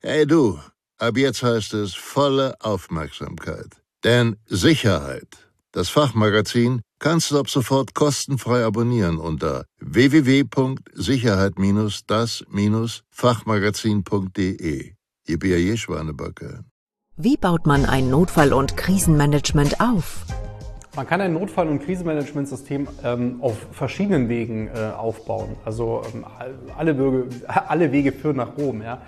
Hey du, ab jetzt heißt es volle Aufmerksamkeit. Denn Sicherheit, das Fachmagazin, kannst du ab sofort kostenfrei abonnieren unter www.sicherheit-das-fachmagazin.de. Ihr B.A.J. Schwanebacke. Wie baut man ein Notfall- und Krisenmanagement auf? Man kann ein Notfall- und Krisenmanagementsystem auf verschiedenen Wegen aufbauen. Also alle Wege führen nach Rom. Ja.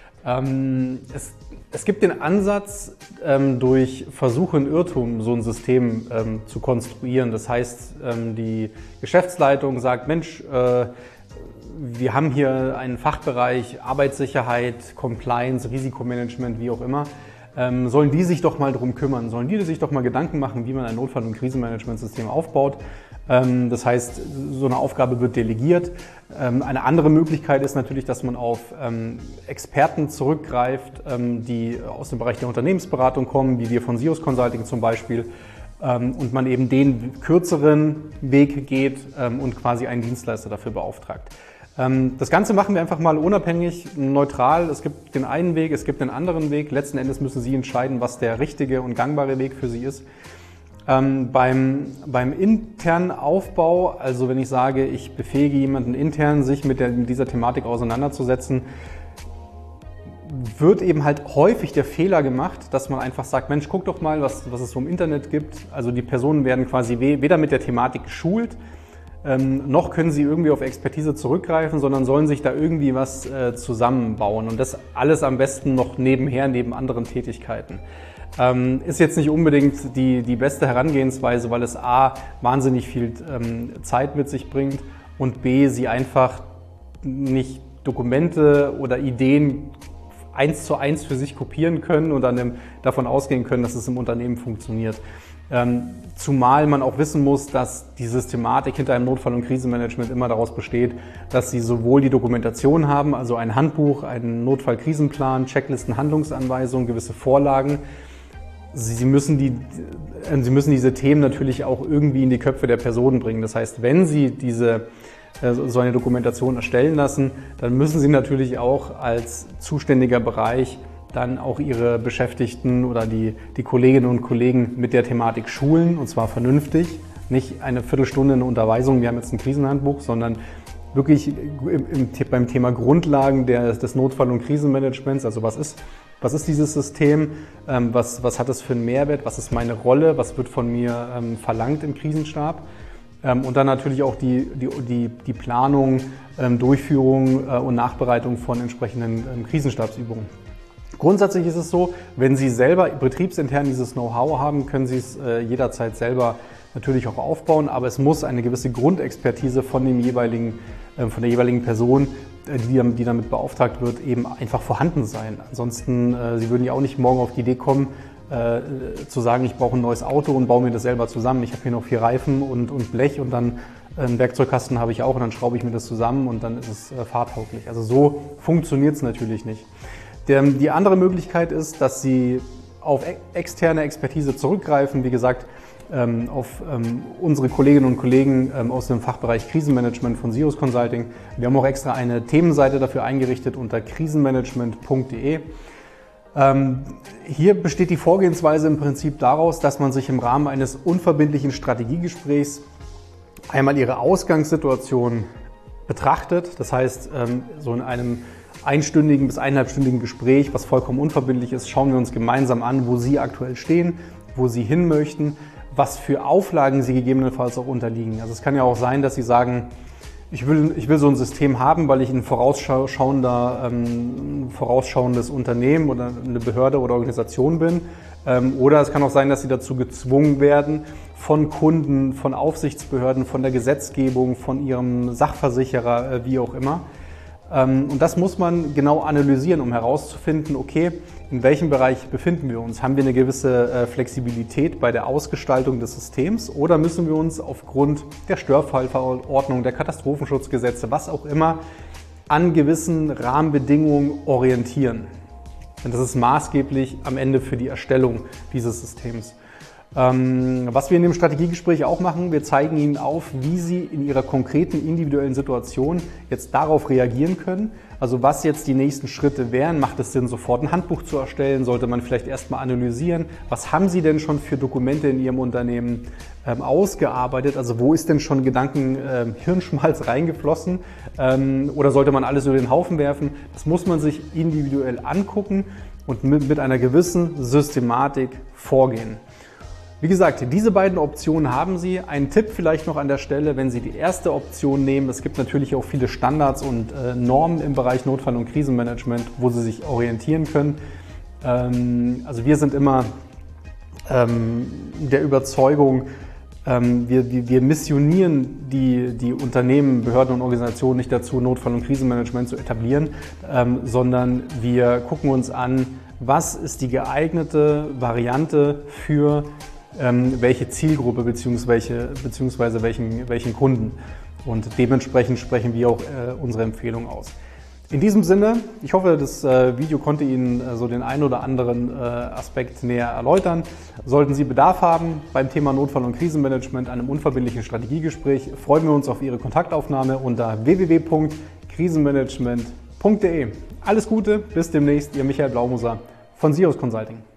Es gibt den Ansatz, durch Versuch und Irrtum so ein System zu konstruieren. Das heißt, die Geschäftsleitung sagt, Mensch, wir haben hier einen Fachbereich Arbeitssicherheit, Compliance, Risikomanagement, wie auch immer. Sollen die sich doch mal darum kümmern? Sollen die sich doch mal Gedanken machen, wie man ein Notfall- und Krisenmanagementsystem aufbaut? Das heißt, so eine Aufgabe wird delegiert. Eine andere Möglichkeit ist natürlich, dass man auf Experten zurückgreift, die aus dem Bereich der Unternehmensberatung kommen, wie wir von SIOS Consulting zum Beispiel, und man eben den kürzeren Weg geht und quasi einen Dienstleister dafür beauftragt. Das Ganze machen wir einfach mal unabhängig, neutral. Es gibt den einen Weg, es gibt den anderen Weg. Letzten Endes müssen Sie entscheiden, was der richtige und gangbare Weg für Sie ist. Beim internen Aufbau, also wenn ich sage, ich befähige jemanden intern, sich mit dieser Thematik auseinanderzusetzen, wird eben halt häufig der Fehler gemacht, dass man einfach sagt, Mensch, guck doch mal, was es so im Internet gibt. Also die Personen werden quasi weder mit der Thematik geschult, noch können sie irgendwie auf Expertise zurückgreifen, sondern sollen sich da irgendwie was zusammenbauen. Und das alles am besten noch nebenher, neben anderen Tätigkeiten. Ist jetzt nicht unbedingt die beste Herangehensweise, weil es A, wahnsinnig viel Zeit mit sich bringt und B, sie einfach nicht Dokumente oder Ideen 1:1 für sich kopieren können und dann davon ausgehen können, dass es im Unternehmen funktioniert. Zumal man auch wissen muss, dass die Systematik hinter einem Notfall- und Krisenmanagement immer daraus besteht, dass sie sowohl die Dokumentation haben, also ein Handbuch, einen Notfall-Krisenplan, Checklisten, Handlungsanweisungen, gewisse Vorlagen. Sie müssen diese Themen natürlich auch irgendwie in die Köpfe der Personen bringen. Das heißt, wenn Sie so eine Dokumentation erstellen lassen, dann müssen Sie natürlich auch als zuständiger Bereich dann auch Ihre Beschäftigten oder die Kolleginnen und Kollegen mit der Thematik schulen, und zwar vernünftig. Nicht eine Viertelstunde eine Unterweisung, wir haben jetzt ein Krisenhandbuch, sondern wirklich beim Thema Grundlagen des Notfall- und Krisenmanagements, also was ist dieses System, was hat es für einen Mehrwert, was ist meine Rolle, was wird von mir verlangt im Krisenstab. Und dann natürlich auch die Planung, Durchführung und Nachbereitung von entsprechenden Krisenstabsübungen. Grundsätzlich ist es so, wenn Sie selber betriebsintern dieses Know-how haben, können Sie es jederzeit selber natürlich auch aufbauen, aber es muss eine gewisse Grundexpertise von der jeweiligen Person, die damit beauftragt wird, eben einfach vorhanden sein. Ansonsten, Sie würden ja auch nicht morgen auf die Idee kommen, zu sagen, ich brauche ein neues Auto und baue mir das selber zusammen. Ich habe hier noch 4 Reifen und Blech und dann einen Werkzeugkasten habe ich auch und dann schraube ich mir das zusammen und dann ist es fahrtauglich. Also so funktioniert es natürlich nicht. Die andere Möglichkeit ist, dass Sie auf externe Expertise zurückgreifen, wie gesagt, auf unsere Kolleginnen und Kollegen aus dem Fachbereich Krisenmanagement von SIOS Consulting. Wir haben auch extra eine Themenseite dafür eingerichtet unter krisenmanagement.de. Hier besteht die Vorgehensweise im Prinzip daraus, dass man sich im Rahmen eines unverbindlichen Strategiegesprächs einmal Ihre Ausgangssituation betrachtet. Das heißt, so in einem einstündigen bis eineinhalbstündigen Gespräch, was vollkommen unverbindlich ist, schauen wir uns gemeinsam an, wo Sie aktuell stehen, wo Sie hin möchten, was für Auflagen Sie gegebenenfalls auch unterliegen. Also es kann ja auch sein, dass Sie sagen, ich will so ein System haben, weil ich ein vorausschauendes Unternehmen oder eine Behörde oder Organisation bin. Oder es kann auch sein, dass Sie dazu gezwungen werden, von Kunden, von Aufsichtsbehörden, von der Gesetzgebung, von Ihrem Sachversicherer, wie auch immer. Und das muss man genau analysieren, um herauszufinden, okay, in welchem Bereich befinden wir uns? Haben wir eine gewisse Flexibilität bei der Ausgestaltung des Systems oder müssen wir uns aufgrund der Störfallverordnung, der Katastrophenschutzgesetze, was auch immer, an gewissen Rahmenbedingungen orientieren? Denn das ist maßgeblich am Ende für die Erstellung dieses Systems. Was wir in dem Strategiegespräch auch machen, wir zeigen Ihnen auf, wie Sie in Ihrer konkreten individuellen Situation jetzt darauf reagieren können. Also was jetzt die nächsten Schritte wären. Macht es Sinn, sofort ein Handbuch zu erstellen? Sollte man vielleicht erstmal analysieren? Was haben Sie denn schon für Dokumente in Ihrem Unternehmen ausgearbeitet? Also wo ist denn schon Hirnschmalz reingeflossen? Oder sollte man alles über den Haufen werfen? Das muss man sich individuell angucken und mit einer gewissen Systematik vorgehen. Wie gesagt, diese beiden Optionen haben Sie. Ein Tipp vielleicht noch an der Stelle, wenn Sie die erste Option nehmen. Es gibt natürlich auch viele Standards und Normen im Bereich Notfall- und Krisenmanagement, wo Sie sich orientieren können. Also wir sind immer der Überzeugung, wir missionieren die Unternehmen, Behörden und Organisationen nicht dazu, Notfall- und Krisenmanagement zu etablieren, sondern wir gucken uns an, was ist die geeignete Variante für welche Zielgruppe beziehungsweise welchen Kunden. Und dementsprechend sprechen wir auch unsere Empfehlung aus. In diesem Sinne, ich hoffe, das Video konnte Ihnen so den einen oder anderen Aspekt näher erläutern. Sollten Sie Bedarf haben beim Thema Notfall- und Krisenmanagement, einem unverbindlichen Strategiegespräch, freuen wir uns auf Ihre Kontaktaufnahme unter www.krisenmanagement.de. Alles Gute, bis demnächst, Ihr Michael Blaumoser von Sirius Consulting.